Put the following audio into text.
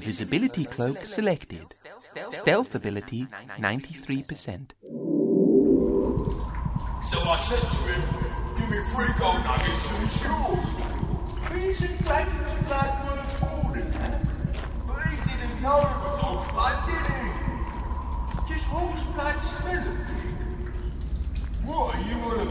Invisibility cloak selected. Stealth ability 93%. So I said to him, give me 3 gold nuggets and it's yours. Decent tactics blood worth hoarding, but he didn't know it was horse-blood, did he? Just horse-blood skeleton. What, are you on a